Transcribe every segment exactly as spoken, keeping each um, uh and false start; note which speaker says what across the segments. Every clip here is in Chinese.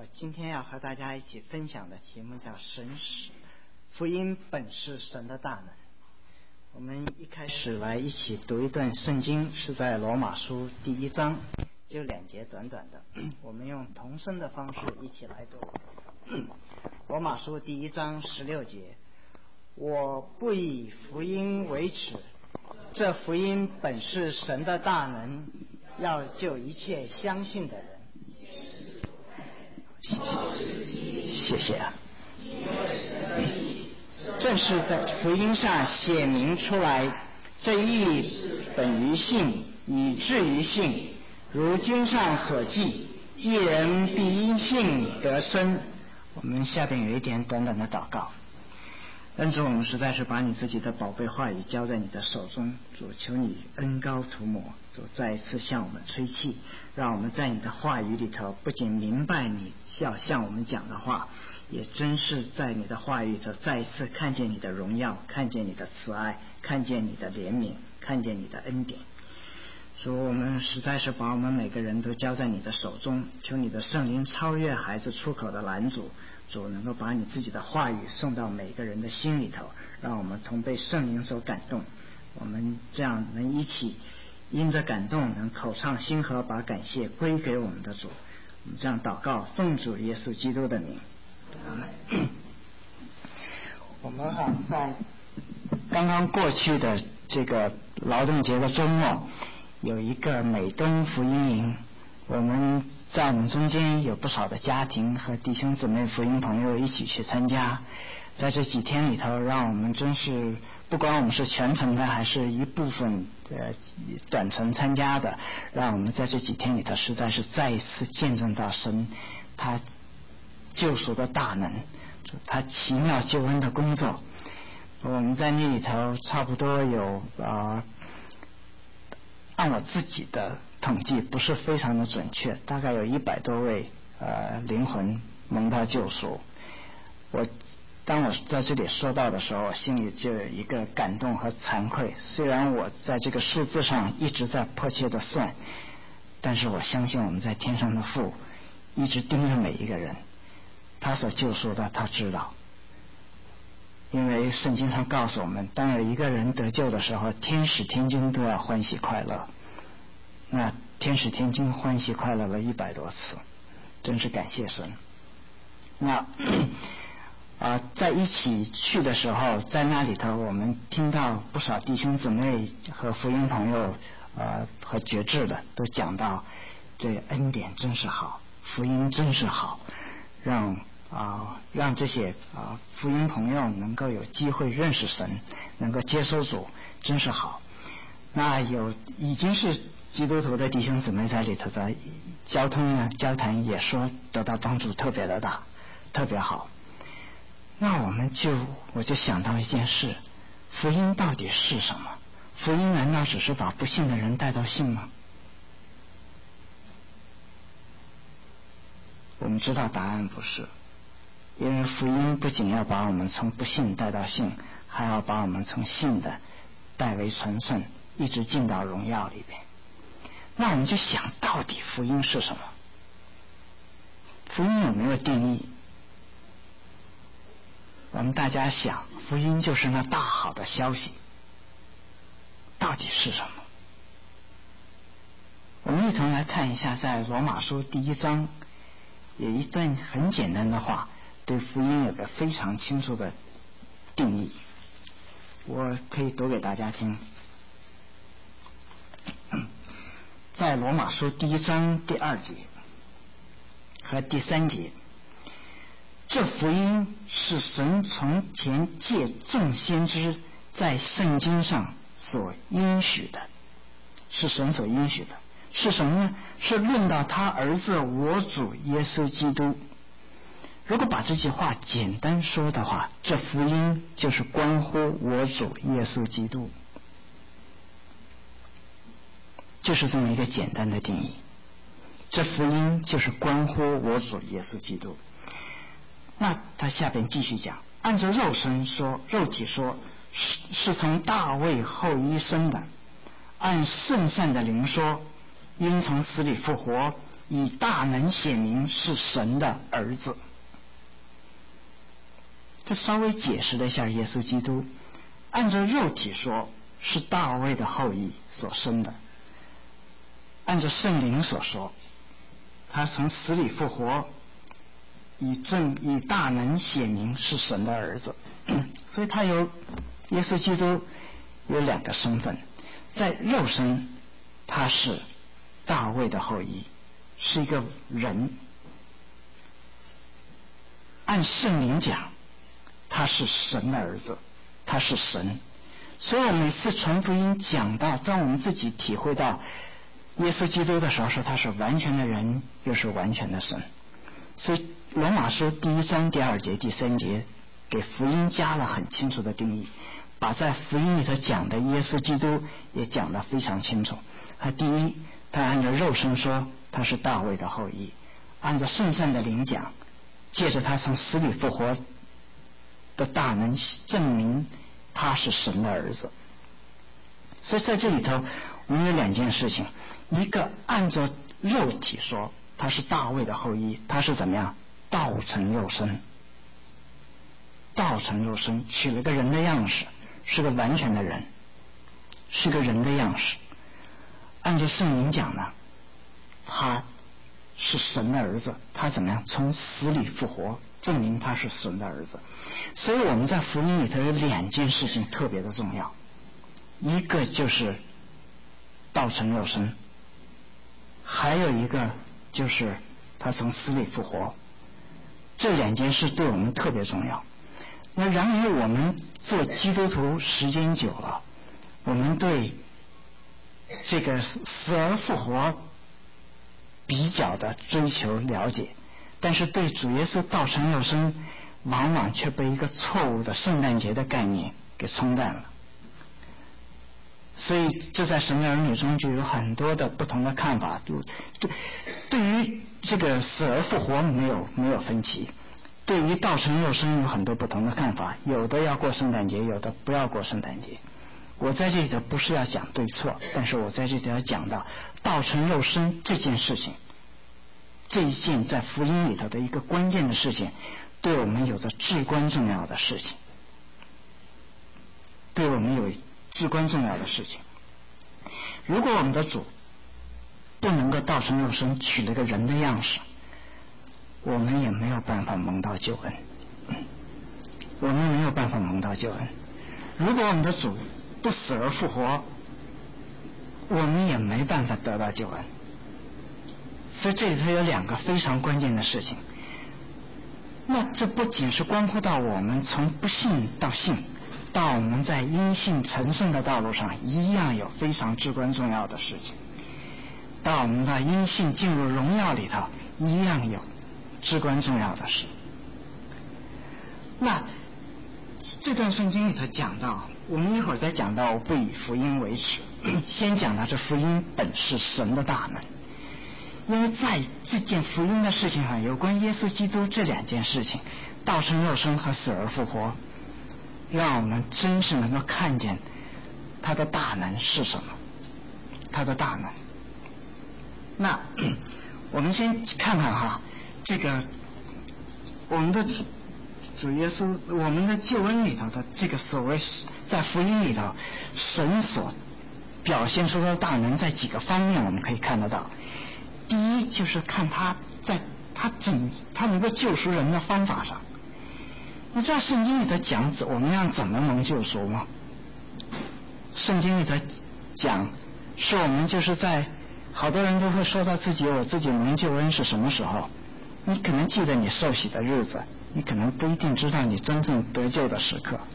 Speaker 1: 我今天要和大家一起分享的题目叫神是福音本是神的大能。我们一开始来一起读一段圣经，是在罗马书第一章，就两节短短的，我们用同声的方式一起来读。罗马书第一章十六节，我不以福音为耻，这福音本是神的大能，要救一切相信的人。谢谢，谢谢啊。正是在福音上写明出来，这义本于信，以至于信。如经上所记，一人必因信得生。我们下边有一点短短的祷告。恩主，我们实在是把你自己的宝贝话语交在你的手中，主，求你恩膏涂抹，主再一次向我们吹气，让我们在你的话语里头不仅明白你要向我们讲的话，也真是在你的话语里头再一次看见你的荣耀，看见你的慈爱，看见你的怜悯，看见你的恩典。主，我们实在是把我们每个人都交在你的手中，求你的圣灵超越孩子出口的拦阻，主能够把你自己的话语送到每个人的心里头，让我们同被圣灵所感动，我们这样能一起因着感动能口唱心和，把感谢归给我们的主。我们这样祷告，奉主耶稣基督的名，阿们。我们好在刚刚过去的这个劳动节的周末，有一个美东福音营，我们在我们中间有不少的家庭和弟兄姊妹福音朋友一起去参加。在这几天里头，让我们真是不管我们是全程的还是一部分呃短程参加的，让我们在这几天里头实在是再一次见证到神他救赎的大能，他奇妙救恩的工作。我们在那里头差不多有呃按我自己的统计不是非常的准确，大概有一百多位呃灵魂蒙到救赎。我当我在这里说到的时候，我心里就有一个感动和惭愧。虽然我在这个数字上一直在迫切的算，但是我相信我们在天上的父一直盯着每一个人，他所救赎的他知道。因为圣经上告诉我们，当有一个人得救的时候，天使天君都要欢喜快乐。那天使天君欢喜快乐了一百多次，真是感谢神。那啊、呃，在一起去的时候，在那里头我们听到不少弟兄姊妹和福音朋友呃和觉志的都讲到，这恩典真是好，福音真是好，让啊、呃，让这些啊、呃、福音朋友能够有机会认识神，能够接受主，真是好。那有已经是基督徒的弟兄姊妹在里头的交通呢，交谈也说得到帮助特别的大，特别好。那我们就我就想到一件事，福音到底是什么？福音难道只是把不信的人带到信吗？我们知道答案不是。因为福音不仅要把我们从不信带到信，还要把我们从信的带为成圣，一直进到荣耀里边。那我们就想，到底福音是什么？福音有没有定义？我们大家想，福音就是那大好的消息，到底是什么？我们一同来看一下，在罗马书第一章有一段很简单的话，对福音有个非常清楚的定义，我可以读给大家听。在罗马书第一章第二节和第三节，这福音是神从前借众先知在圣经上所应许的，是神所应许的，是什么呢？是论到他儿子我主耶稣基督。如果把这句话简单说的话，这福音就是关乎我主耶稣基督，就是这么一个简单的定义。这福音就是关乎我主耶稣基督。那他下边继续讲，按照肉身说，肉体说，是是从大卫后裔生的；按圣善的灵说，因从死里复活， 以大能显明是神的儿子。这稍微解释了一下耶稣基督，按照肉体说是大卫的后裔所生的，按照圣灵所说，他从死里复活，以正以大能显明是神的儿子。所以他有耶稣基督有两个身份，在肉身他是大卫的后裔，是一个人，按圣灵讲他是神的儿子，他是神。所以我每次传福音讲到，当我们自己体会到耶稣基督的时候，说他是完全的人又是完全的神。所以罗马书第一章第二节第三节给福音加了很清楚的定义，把在福音里头讲的耶稣基督也讲得非常清楚。他第一，他按照肉身说他是大卫的后裔，按照圣善的灵讲，借着他从死里复活的大能证明他是神的儿子。所以在这里头我们有两件事情，一个按照肉体说他是大卫的后裔，他是怎么样道成肉身，道成肉身取了个人的样式，是个完全的人，是个人的样式。按照圣灵讲呢，他是神的儿子，他怎么样从死里复活，证明他是神的儿子。所以我们在福音里头有两件事情特别的重要，一个就是道成肉身，还有一个就是他从死里复活。这两件事对我们特别重要。那然而我们做基督徒时间久了，我们对这个死而复活比较的追求了解，但是对主耶稣道成肉身往往却被一个错误的圣诞节的概念给冲淡了。所以这在神的儿女中就有很多的不同的看法。对对于这个死而复活没有没有分歧，对于道成肉身有很多不同的看法，有的要过圣诞节，有的不要过圣诞节。我在这里头不是要讲对错，但是我在这里要讲到道成肉身这件事情，这一件在福音里头的一个关键的事情，对我们有着至关重要的事情，对我们有至关重要的事情。如果我们的主不能够道成肉身，取了个人的样式，我们也没有办法蒙到救恩，我们没有办法蒙到救恩。如果我们的主不死而复活，我们也没办法得到救恩。所以这里头有两个非常关键的事情。那这不仅是关乎到我们从不信到信，到我们在因信成圣的道路上一样有非常至关重要的事情，到我们的因信进入荣耀里头一样有至关重要的事。那这段圣经里头讲到，我们一会儿再讲到不以福音为耻，先讲到这福音本是神的大能。因为在这件福音的事情上，有关耶稣基督这两件事情，道成肉身和死而复活，让我们真是能够看见他的大能是什么，他的大能。那我们先看看哈，这个我们的主耶稣，我们的救恩里头的这个所谓在福音里头神所表现出的大能，在几个方面我们可以看得到。第一就是看他在他整他能够救赎人的方法上。你知道圣经里头讲我们要怎么能救赎吗？圣经里头讲说我们就是在，好多人都会说到自己我自己蒙救恩是什么时候，你可能记得你受洗的日子，你可能不一定知道你真正得救的时刻。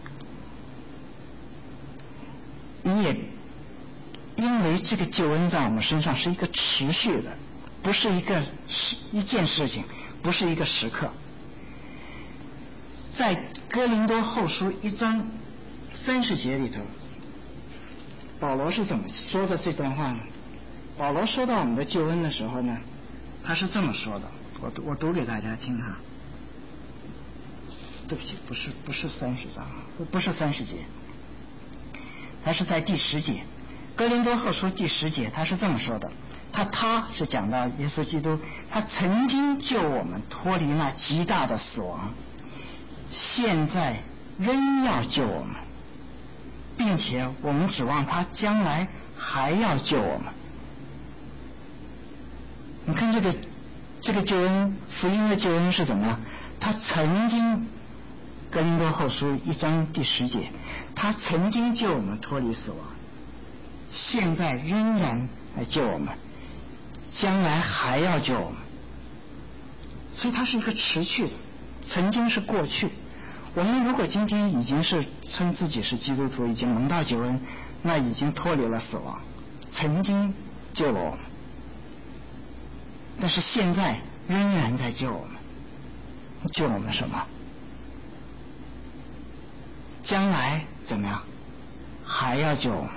Speaker 1: 你也因为这个救恩在我们身上是一个持续的，不是一个一件事情，不是一个时刻。在哥林多后书一章三十节里头，保罗是怎么说的这段话呢？保罗说到我们的救恩的时候呢，他是这么说的，我我读给大家听哈。对不起，不是不是三十章，不是三十节，他是在第十节。哥林多后书第十节，他是这么说的： 他他是讲到耶稣基督，他曾经救我们脱离那极大的死亡，现在仍要救我们，并且我们指望他将来还要救我们。你看这个这个救恩，福音的救恩是怎么样？他曾经，哥林多后书一章第十节，他曾经救我们脱离死亡，现在仍然来救我们，将来还要救我们。所以它是一个持续的，曾经是过去。我们如果今天已经是称自己是基督徒，已经蒙到救恩，那已经脱离了死亡，曾经救了我们，但是现在仍然在救我们。救我们什么？将来怎么样？还要救我们。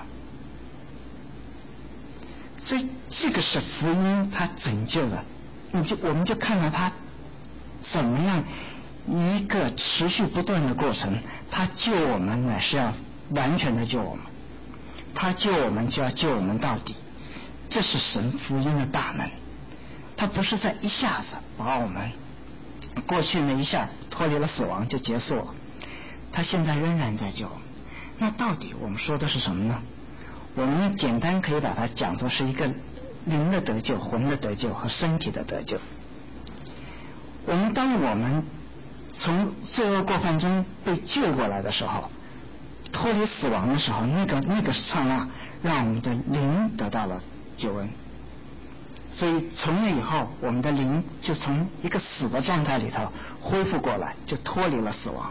Speaker 1: 所以这个是福音它拯救的，你就我们就看到它怎么样一个持续不断的过程。他救我们乃是要完全的救我们，他救我们就要救我们到底，这是神福音的大能。他不是在一下子把我们过去那一下脱离了死亡就结束了，他现在仍然在救我们。那到底我们说的是什么呢？我们简单可以把它讲作是一个灵的得救、魂的得救和身体的得救。我们当我们从罪恶过犯中被救过来的时候，脱离死亡的时候，那个那个刹那让我们的灵得到了救恩。所以从那以后，我们的灵就从一个死的状态里头恢复过来，就脱离了死亡。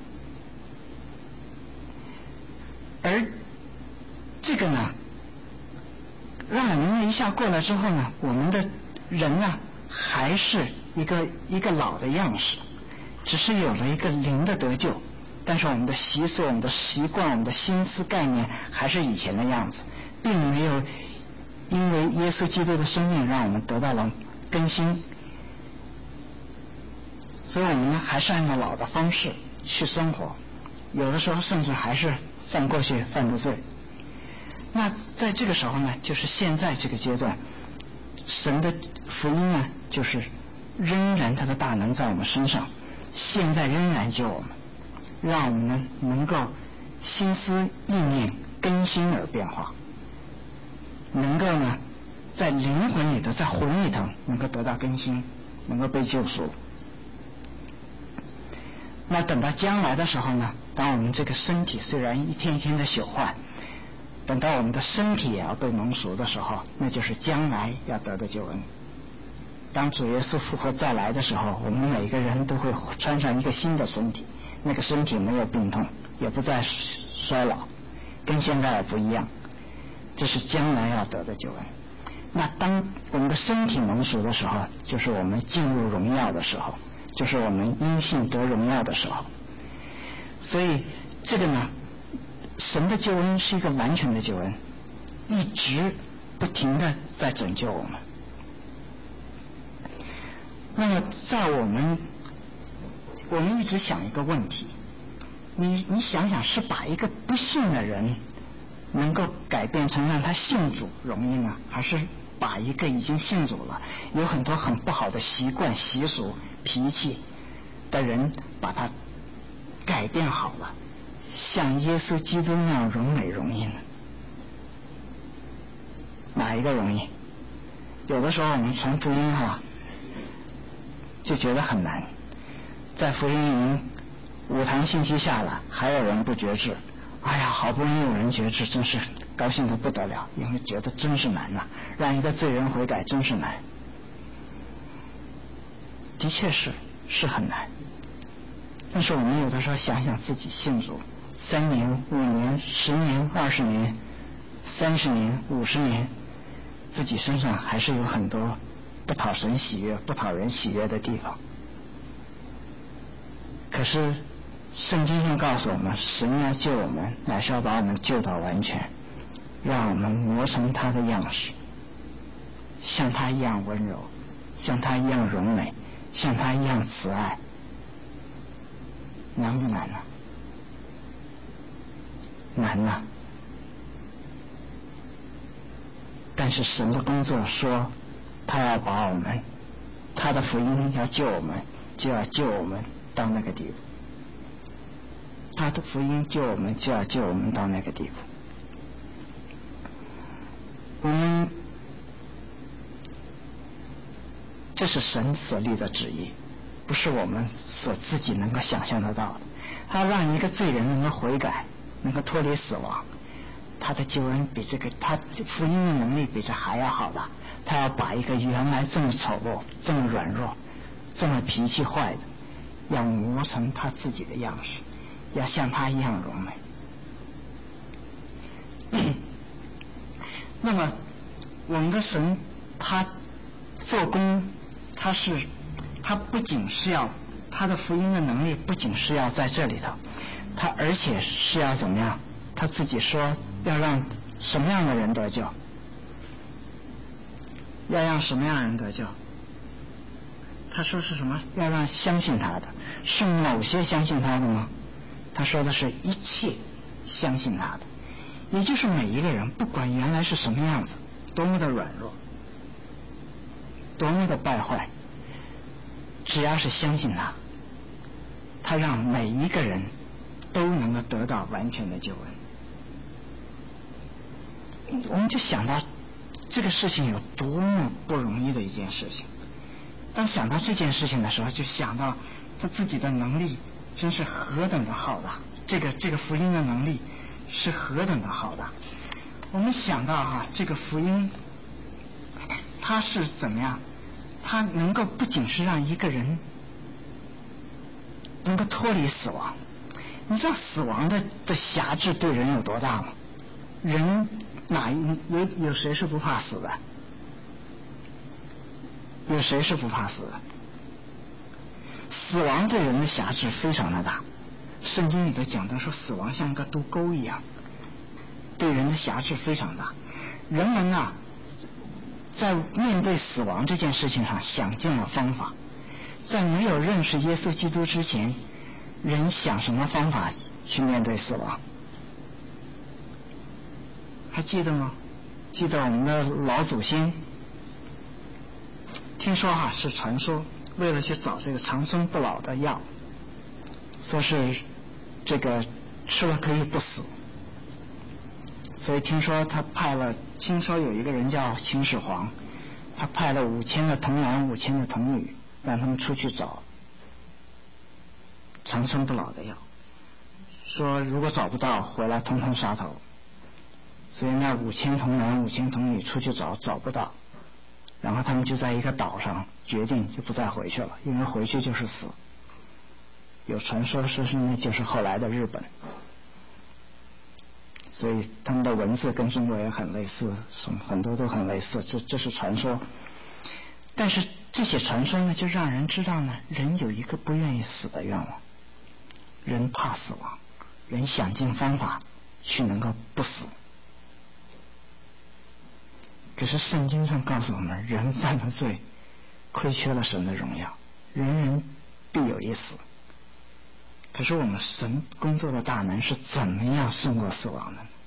Speaker 1: 而这个呢，让我们那一下过来之后呢，我们的人呢还是一个一个老的样式，只是有了一个灵的得救，但是我们的习俗、我们的习惯、我们的心思概念还是以前的样子，并没有因为耶稣基督的生命让我们得到了更新，所以我们呢还是按照老的方式去生活，有的时候甚至还是犯过去犯的罪。那在这个时候呢，就是现在这个阶段，神的福音呢，就是仍然他的大能在我们身上，现在仍然救我们，让我们呢能够心思意念更新而变化，能够呢在灵魂里头，在魂里头能够得到更新，能够被救赎。那等到将来的时候呢，当我们这个身体虽然一天一天的朽坏，等到我们的身体也要被蒙赎的时候，那就是将来要得的救恩。当主耶稣复活再来的时候，我们每个人都会穿上一个新的身体，那个身体没有病痛，也不再衰老，跟现在也不一样，这是将来要得的救恩。那当我们的身体蒙赎的时候，就是我们进入荣耀的时候，就是我们因信得荣耀的时候。所以这个呢，神的救恩是一个完全的救恩，一直不停的在拯救我们。那么在我们我们一直想一个问题，你你想想，是把一个不信的人能够改变成让他信主容易呢，还是把一个已经信主了，有很多很不好的习惯、习俗、脾气的人，把他改变好了，像耶稣基督那样荣美容易呢？哪一个容易？有的时候我们传福音哈，就觉得很难，在福音营五堂信息下来，还有人不觉志，哎呀，好不容易有人觉志，真是高兴得不得了，因为觉得真是难呐、啊，让一个罪人悔改真是难。的确是是很难，但是我们有的时候想想自己信主三年、五年、十年、二十年、三十年、五十年，自己身上还是有很多不讨神喜悦、不讨人喜悦的地方。可是圣经上告诉我们，神要救我们，乃是要把我们救到完全，让我们磨成他的样式，像他一样温柔，像他一样荣美，像他一样慈爱。难不难呢？难呐！ 但是神的工作说，他要把我们，他的福音要救我们，就要救我们到那个地步。他的福音救我们，就要救我们到那个地步。我们这是神所立的旨意，不是我们所自己能够想象得到的。他让一个罪人能够悔改，能够脱离死亡，他的救恩比这个，他福音的能力比这还要好的。他要把一个原来这么丑陋、这么软弱、这么脾气坏的，要磨成他自己的样式，要像他一样荣美。那么我们的神他做工，他是他不仅是要他的福音的能力不仅是要在这里头，他而且是要怎么样？他自己说要让什么样的人得救？要让什么样的人得救？他说是什么？要让相信他的。是某些相信他的吗？他说的是一切相信他的，也就是每一个人，不管原来是什么样子，多么的软弱，多么的败坏，只要是相信他，他让每一个人都能够得到完全的救恩。我们就想到这个事情有多么不容易的一件事情。当想到这件事情的时候，就想到他自己的能力真是何等的浩大，这个这个福音的能力是何等的浩大。我们想到哈、啊，这个福音它是怎么样？它能够不仅是让一个人能够脱离死亡。你知道死亡的的辖制对人有多大吗？人哪一有有谁是不怕死的？有谁是不怕死的？死亡对人的辖制非常的大。圣经里头讲到说，死亡像一个毒钩一样，对人的辖制非常大。人们啊，在面对死亡这件事情上想尽了方法。在没有认识耶稣基督之前，人想什么方法去面对死亡？还记得吗？记得我们的老祖先，听说哈、啊、是传说，为了去找这个长生不老的药，说是这个吃了可以不死，所以听说他派了，听说有一个人叫秦始皇，他派了五千的童男五千的童女，让他们出去找长生不老的药，说如果找不到回来通通杀头。所以那五千童男五千童女出去找，找不到，然后他们就在一个岛上决定就不再回去了，因为回去就是死。有传说说是那就是后来的日本，所以他们的文字跟中国也很类似，什么很多都很类似，这这是传说。但是这些传说呢，就让人知道呢，人有一个不愿意死的愿望，人怕死亡，人想尽方法去能够不死。可是圣经上告诉我们，人犯了罪，亏缺了神的荣耀，人人必有一死。可是我们神工作的大能是怎么样胜过死亡的呢？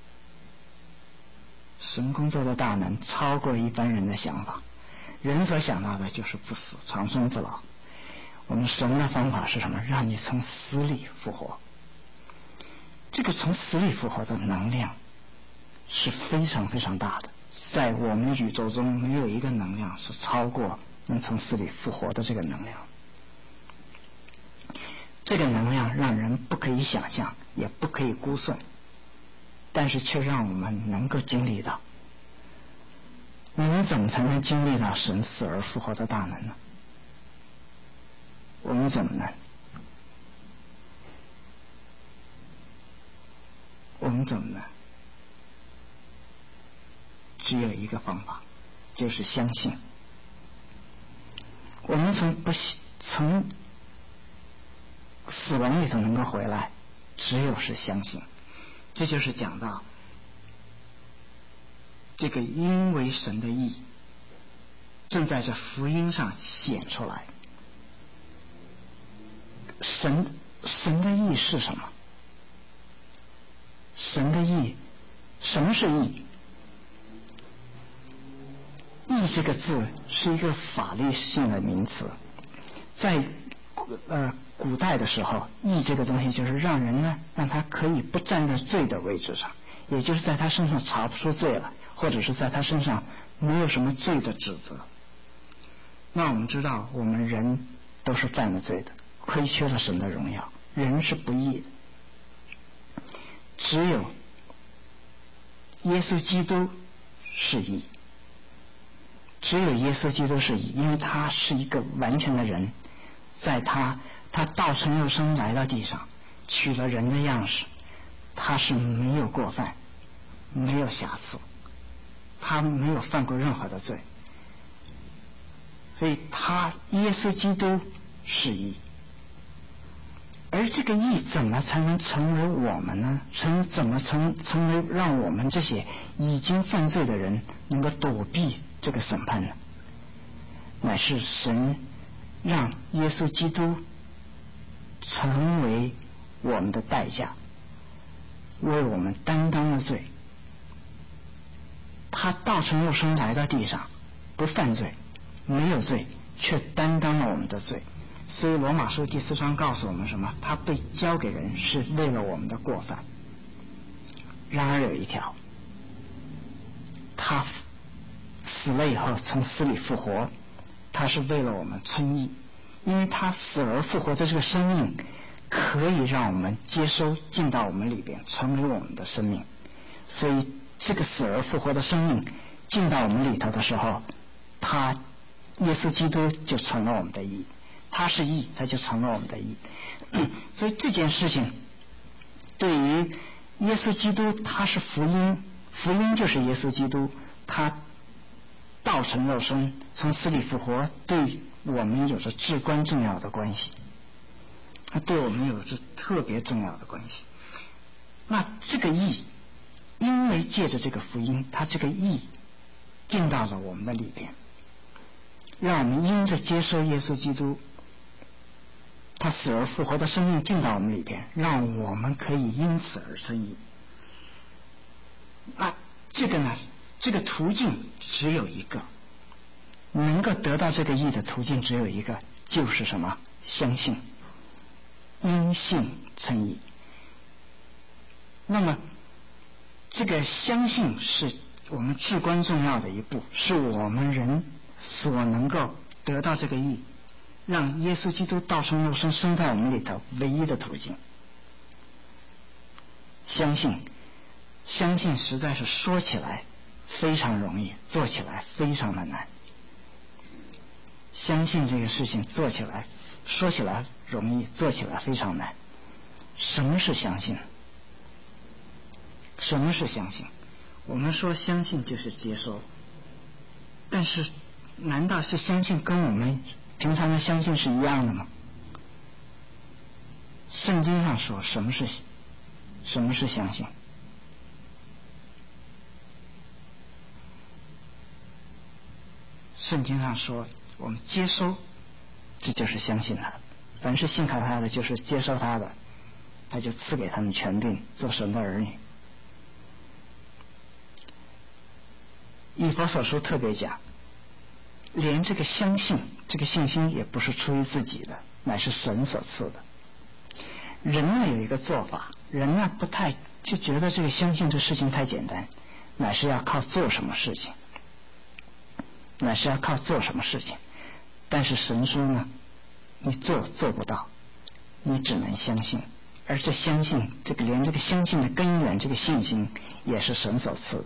Speaker 1: 神工作的大能超过一般人的想法，人所想到的就是不死，长生不老。我们神的方法是什么？让你从死里复活。这个从死里复活的能量是非常非常大的，在我们宇宙中没有一个能量是超过能从死里复活的这个能量。这个能量让人不可以想象，也不可以估算，但是却让我们能够经历到。我们怎么才能经历到神死而复活的大能呢？我们怎么能？我们怎么能？只有一个方法，就是相信。我们从不从死亡里头能够回来，只有是相信。这就是讲到这个因为神的义正在这福音上显出来。神神的义是什么？神的义，什么是义？ 义这个字是一个法律性的名词，在呃古代的时候，义这个东西就是让人呢，让他可以不站在罪的位置上，也就是在他身上查不出罪来，或者是在他身上没有什么罪的指责。那我们知道，我们人都是犯了罪的，亏缺了神的荣耀，人是不义的。只有耶稣基督是义，只有耶稣基督是义，因为他是一个完全的人，在他他道成肉身来到地上，取了人的样式，他是没有过犯，没有瑕疵，他没有犯过任何的罪，所以他耶稣基督是义。而这个义怎么才能成为我们呢？成怎么成成为让我们这些已经犯罪的人能够躲避这个审判呢？乃是神让耶稣基督成为我们的代价，为我们担当了罪。他道成肉身来到地上，不犯罪，没有罪，却担当了我们的罪。所以罗马书第四章告诉我们什么？他被交给人是为了我们的过犯。然而有一条，他死了以后从死里复活，他是为了我们称义，因为他死而复活的这个生命可以让我们接收进到我们里边，成为我们的生命。所以这个死而复活的生命进到我们里头的时候，他耶稣基督就成了我们的义，他是义，他就成了我们的义。所以这件事情对于耶稣基督，他是福音，福音就是耶稣基督，他道成肉身，从死里复活，对我们有着至关重要的关系，他对我们有着特别重要的关系。那这个义，因为借着这个福音，他这个义进到了我们的里边，让我们因着接受耶稣基督他死而复活的生命进到我们里边，让我们可以因此而称义。那这个呢，这个途径只有一个，能够得到这个义的途径只有一个，就是什么？相信，因信称义。那么这个相信是我们至关重要的一步，是我们人所能够得到这个义，让耶稣基督道成肉身生在我们里头唯一的途径。相信，相信实在是说起来非常容易，做起来非常的难。相信这个事情做起来，说起来容易，做起来非常难。什么是相信？什么是相信？我们说相信就是接受，但是难道是相信跟我们平常的相信是一样的吗？圣经上说什么是什么是相信？圣经上说我们接收，这就是相信他。凡是信靠他的，就是接受他的，他就赐给他们权柄做神的儿女。以弗所书特别讲，连这个相信，这个信心也不是出于自己的，乃是神所赐的。人呢有一个做法，人呢不太就觉得这个相信这事情太简单，乃是要靠做什么事情，乃是要靠做什么事情。但是神说呢，你做做不到，你只能相信。而这相信，这个连这个相信的根源，这个信心也是神所赐的。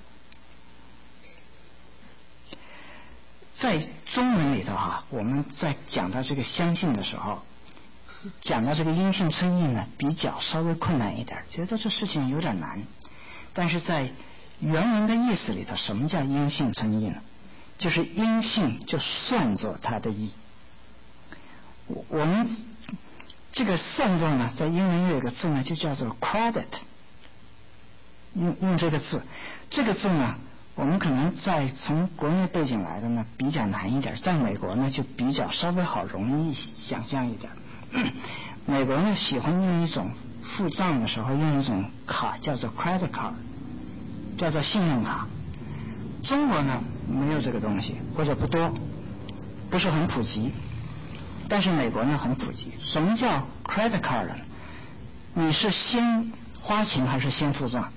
Speaker 1: 在中文里头哈，我们在讲到这个相信的时候，讲到这个因信称义呢，比较稍微困难一点，觉得这事情有点难。但是在原文的意思里头，什么叫因信称义呢？就是因信就算作他的义。我们这个算作呢，在英文有一个字呢，就叫做 credit， 用用这个字，这个字呢，我们可能在从国内背景来的呢比较难一点，在美国呢就比较稍微好容易想象一点。美国呢喜欢用一种付账的时候用一种卡叫做 credit card， 叫做信用卡。 中国呢没有这个东西，或者不多，不是很普及。但是美国呢很普及。什么叫 credit card 呢？你是先花钱还是先付账？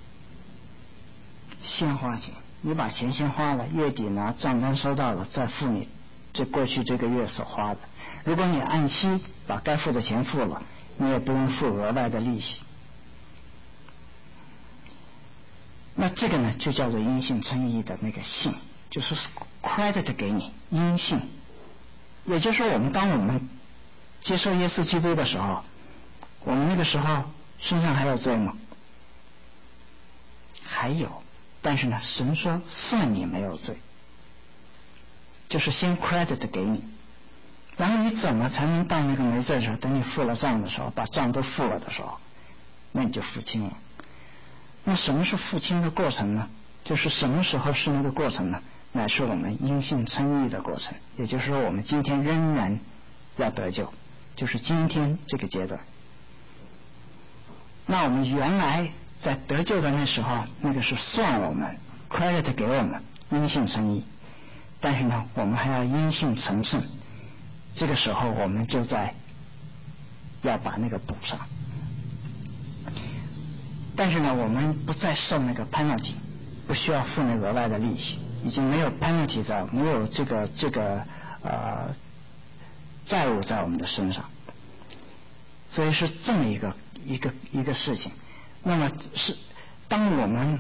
Speaker 1: 先花钱，你把钱先花了，月底拿账单收到了再付你这过去这个月所花的。如果你按期把该付的钱付了，你也不用付额外的利息。那这个呢就叫做因信称义的那个信，就是 credit 给你因信。也就是说，我们当我们接受耶稣基督的时候，我们那个时候身上还有罪吗？还有，但是呢，神说算你没有罪，就是先 credit 给你，然后你怎么才能到那个没罪的时候？等你付了账的时候，把账都付了的时候，那你就付清了。那什么是付清的过程呢？就是什么时候是那个过程呢？乃是我们因信称义的过程，也就是说我们今天仍然要得救，就是今天这个阶段。那我们原来在得救的那时候，那个是算我们 credit 给我们因信称义，但是呢我们还要因信成圣，这个时候我们就在要把那个补上。但是呢我们不再受那个 penalty， 不需要付那额外的利息，已经没有 penalty 在，没有这个这个呃债务在我们的身上，所以是这么一个一个一个事情。那么是当我们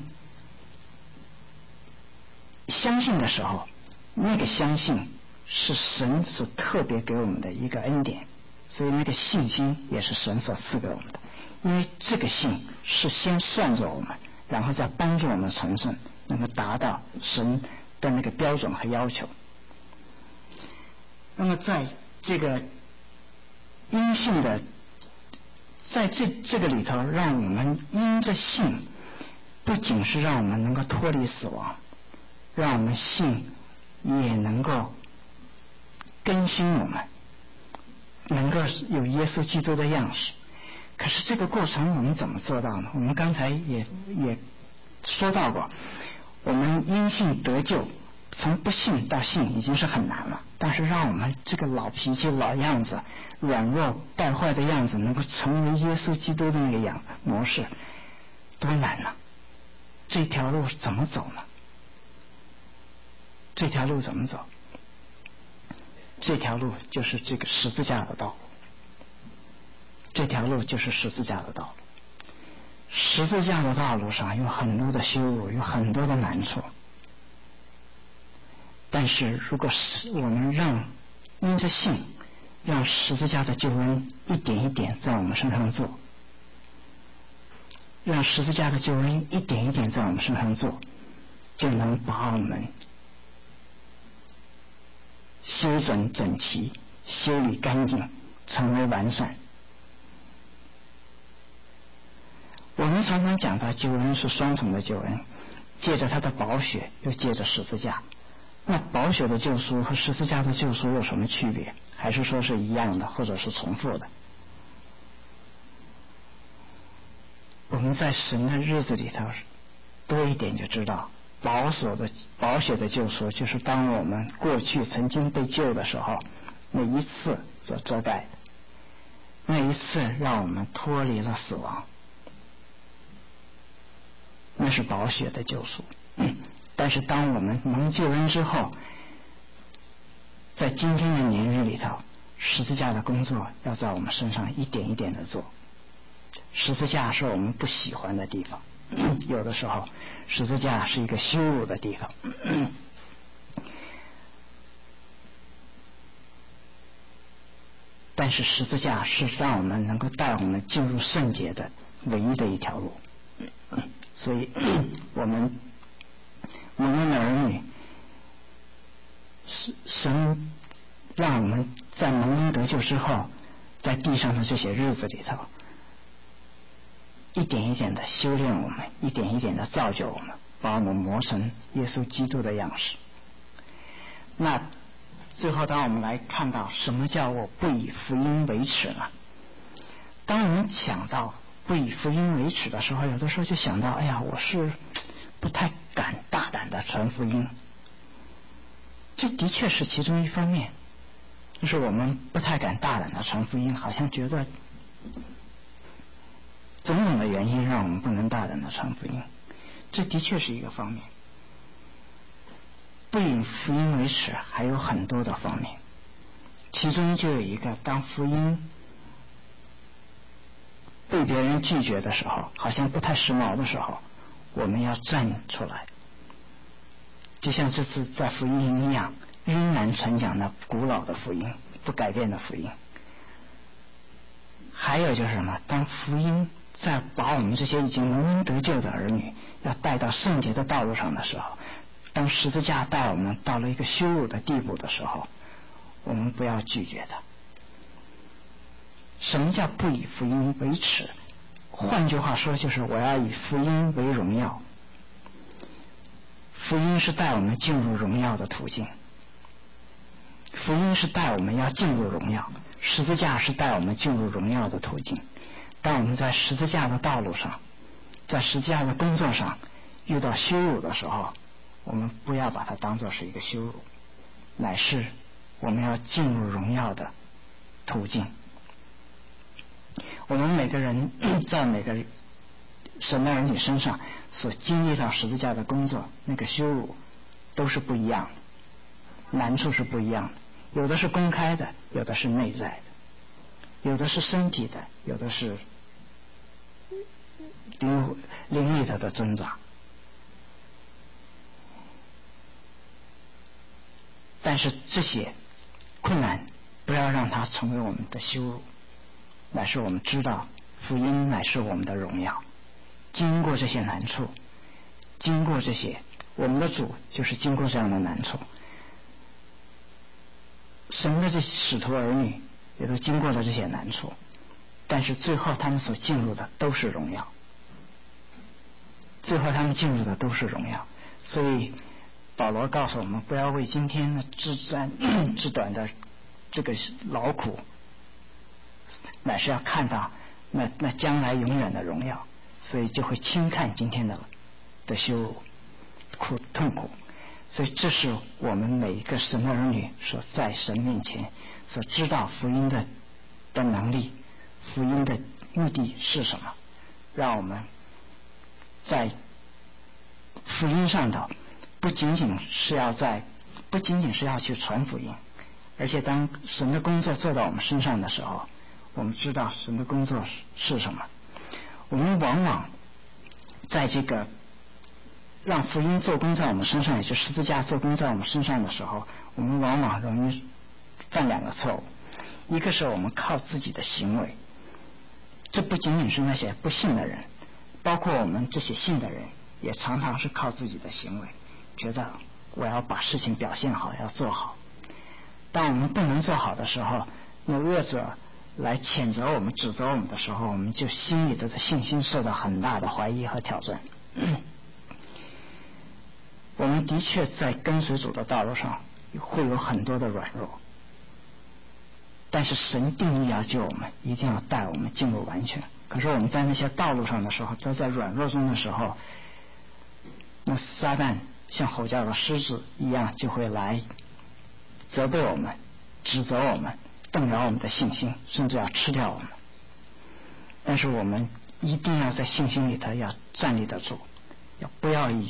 Speaker 1: 相信的时候，那个相信是神所特别给我们的一个恩典，所以那个信心也是神所赐给我们的。因为这个信是先算着我们，然后再帮助我们成圣，能够达到神的那个标准和要求。那么在这个因信的，在这这个里头，让我们因着信，不仅是让我们能够脱离死亡，让我们信也能够更新我们，能够有耶稣基督的样式。可是这个过程我们怎么做到呢？我们刚才也也说到过，我们因信得救，从不信到信已经是很难了，但是让我们这个老脾气老样子，软弱败坏的样子能够成为耶稣基督的那个样模式，多难呢？这条路怎么走呢？这条路怎么走？这条路就是这个十字架的道路，这条路就是十字架的道路。十字架的道路上有很多的羞辱，有很多的难处，但是如果是我们让因着信，让十字架的救恩一点一点在我们身上做，让十字架的救恩一点一点在我们身上做，就能把我们修整整齐，修理干净，成为完善。我们常常讲到救恩是双重的救恩，借着他的宝血，又借着十字架。那宝血的救赎和十字架的救赎有什么区别？还是说是一样的，或者是重复的？我们在神的日子里头多一点就知道，宝所的宝血的救赎，就是当我们过去曾经被救的时候，那一次所遮盖的，那一次让我们脱离了死亡，那是宝血的救赎。但是当我们蒙救恩之后，在今天的年日里头，十字架的工作要在我们身上一点一点的做。十字架是我们不喜欢的地方，有的时候十字架是一个羞辱的地方，但是十字架是让我们能够带我们进入圣洁的唯一的一条路。所以我们我们的儿女，神让我们在蒙恩得救之后，在地上的这些日子里头，一点一点的修炼我们，一点一点的造就我们，把我们磨成耶稣基督的样式。那最后当我们来看到什么叫我不以福音为耻呢？当我们想到不以福音为耻的时候，有的时候就想到，哎呀，我是不太敢大胆的传福音。这的确是其中一方面，就是我们不太敢大胆的传福音，好像觉得种种的原因让我们不能大胆的传福音，这的确是一个方面。不以福音为耻还有很多的方面，其中就有一个，当福音被别人拒绝的时候，好像不太时髦的时候，我们要站出来，就像这次在福音营一样，仍然传讲那古老的福音，不改变的福音。还有就是什么，当福音在把我们这些已经蒙恩得救的儿女要带到圣洁的道路上的时候，当十字架带我们到了一个羞辱的地步的时候，我们不要拒绝它。什么叫不以福音为耻？换句话说，就是我要以福音为荣耀。福音是带我们进入荣耀的途径，福音是带我们要进入荣耀，十字架是带我们进入荣耀的途径。当我们在十字架的道路上，在十字架的工作上遇到羞辱的时候，我们不要把它当作是一个羞辱，乃是我们要进入荣耀的途径。我们每个人在每个神的儿女身上所经历到十字架的工作，那个羞辱都是不一样的，难处是不一样的，有的是公开的，有的是内在的，有的是身体的，有的是灵灵里头的挣扎。但是这些困难不要让它成为我们的羞辱，乃是我们知道福音乃是我们的荣耀。经过这些难处，经过这些，我们的主就是经过这样的难处，神的这些使徒儿女也都经过了这些难处，但是最后他们所进入的都是荣耀，最后他们进入的都是荣耀。所以保罗告诉我们，不要为今天的至暂至短的这个劳苦，乃是要看到那那将来永远的荣耀，所以就会轻看今天的的羞辱、苦痛苦。所以这是我们每一个神的儿女所在神面前所知道福音的的能力，福音的目的是什么，让我们在福音上头不仅仅是要在不仅仅是要去传福音，而且当神的工作做到我们身上的时候，我们知道神的工作是什么。我们往往在这个让福音做工在我们身上，也就是十字架做工在我们身上的时候，我们往往容易犯两个错误。一个是我们靠自己的行为，这不仅仅是那些不信的人，包括我们这些信的人也常常是靠自己的行为，觉得我要把事情表现好，要做好。当我们不能做好的时候，那恶者来谴责我们、指责我们的时候，我们就心里的信心受到很大的怀疑和挑战。我们的确在跟随主的道路上会有很多的软弱，但是神定义要救我们，一定要带我们进入完全。可是我们在那些道路上的时候，在在软弱中的时候，那撒旦像吼叫的狮子一样，就会来责备我们、指责我们、动摇我们的信心，甚至要吃掉我们。但是我们一定要在信心里头要站立得住，要不要以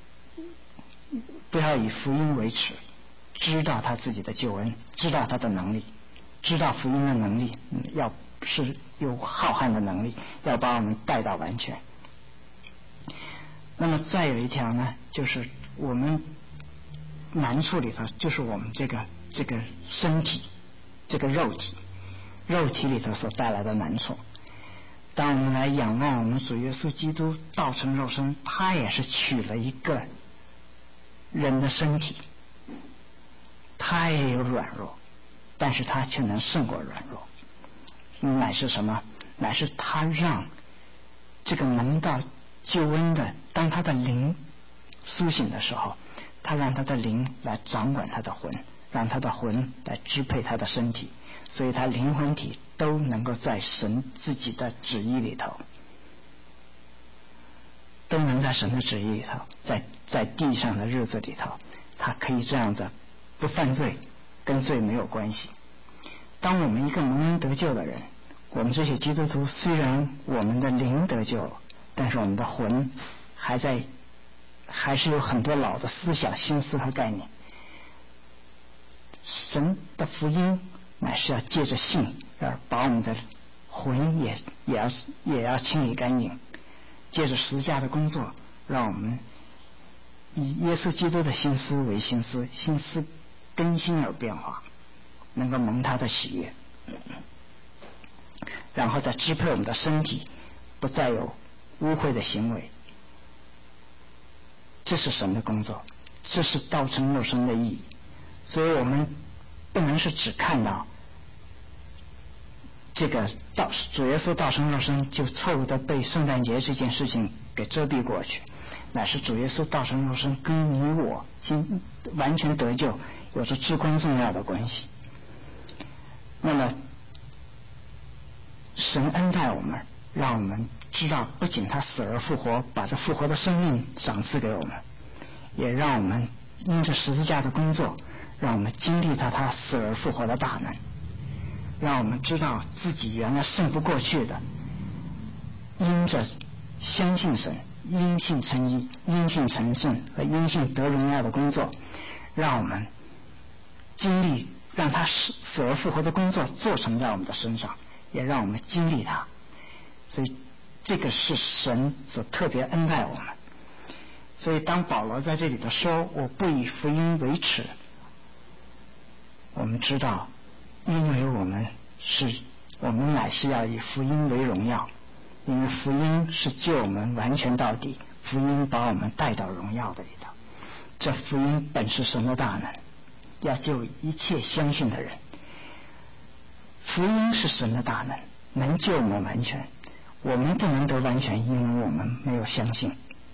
Speaker 1: 不要以福音为耻，知道他自己的救恩，知道他的能力，知道福音的能力，要是有浩瀚的能力，要把我们带到完全。那么再有一条呢，就是我们难处里头，就是我们这个这个身体，这个肉体，肉体里头所带来的难处。当我们来仰望我们主耶稣基督道成肉身，他也是取了一个人的身体，他也有软弱，但是他却能胜过软弱。乃是什么？乃是他让这个蒙到救恩的，当他的灵苏醒的时候，他让他的灵来掌管他的魂，让他的魂来支配他的身体，所以他灵魂体都能够在神自己的旨意里头，都能在神的旨意里头，在在地上的日子里头，他可以这样的不犯罪，跟罪没有关系。当我们一个蒙恩得救的人，我们这些基督徒虽然我们的灵得救了，但是我们的魂还在，还是有很多老的思想、心思和概念。神的福音乃是要借着信而把我们的魂也也要也要清理干净，借着十字架的工作，让我们以耶稣基督的心思为心思，心思更新而变化，能够蒙他的喜悦，然后再支配我们的身体，不再有污秽的行为。这是神的工作，这是道成肉身的意义。所以我们不能是只看到这个道主耶稣道成肉身就错误的被圣诞节这件事情给遮蔽过去，乃是主耶稣道成肉身跟你我今完全得救有着至关重要的关系。那么神恩待我们，让我们知道不仅他死而复活，把这复活的生命赏赐给我们，也让我们因着十字架的工作，让我们经历到他死而复活的大能，让我们知道自己原来胜不过去的，因着相信神，因信称义，因信成圣和因信得荣耀的工作，让我们经历让他死而复活的工作做成在我们的身上，也让我们经历他。所以这个是神所特别恩待我们。所以当保罗在这里头说我不以福音为耻，我们知道因为我们是我们乃是要以福音为荣耀，因为福音是救我们完全到底，福音把我们带到荣耀的里头。这福音本是神的大能，要救一切相信的人。福音是神的大能，能救我们完全。我们不能得完全，因为我们没有相信。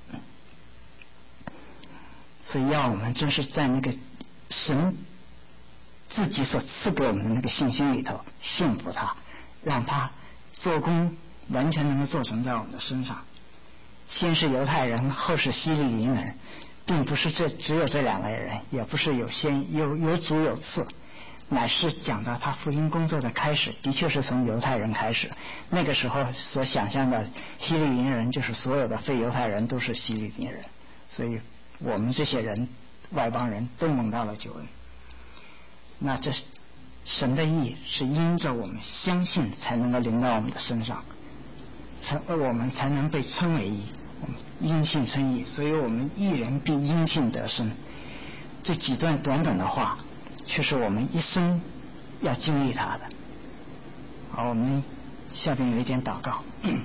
Speaker 1: 所以要我们真是在那个神自己所赐给我们的那个信心里头信服他，让他做工完全能够做成在我们的身上。先是犹太人，后是希利尼人，并不是这只有这两类人，也不是有先有有主有次，乃是讲到他福音工作的开始，的确是从犹太人开始。那个时候所想象的希利尼人，就是所有的非犹太人都是希利尼人，所以我们这些人外邦人都蒙到了救恩。那这神的义是因着我们相信才能够临到我们的身上，才我们才能被称为义，我们因信称义，所以我们义人必因信得生。这几段短短的话却是我们一生要经历它的。好，我们下边有一点祷告。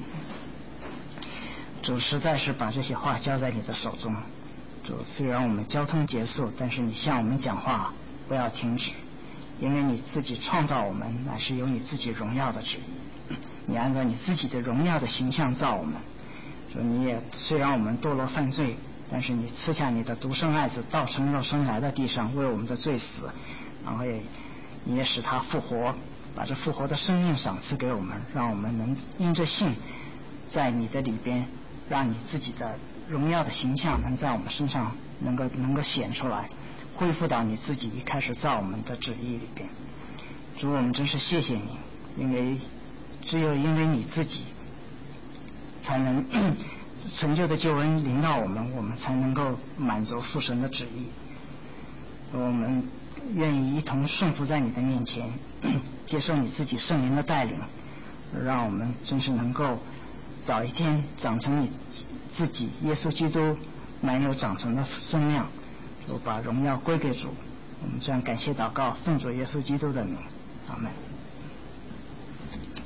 Speaker 1: 主实在是把这些话交在你的手中，主，虽然我们交通结束，但是你向我们讲话不要停止，因为你自己创造我们乃是有你自己荣耀的旨意，你按照你自己的荣耀的形象造我们。说你也虽然我们堕落犯罪，但是你赐下你的独生爱子道成肉身来到地上，为我们的罪死，然后也你也使他复活，把这复活的生命赏赐给我们，让我们能因着信在你的里边，让你自己的荣耀的形象能在我们身上能够能够显出来，恢复到你自己一开始造我们的旨意里边。主，我们真是谢谢你，因为只有因为你自己才能成就的救恩临到我们，我们才能够满足父神的旨意。我们愿意一同顺服在你的面前，接受你自己圣灵的带领，让我们真是能够早一天长成你自己耶稣基督满有长成的身量。就把荣耀归给主。我们这样感谢祷告，奉主耶稣基督的名，阿们。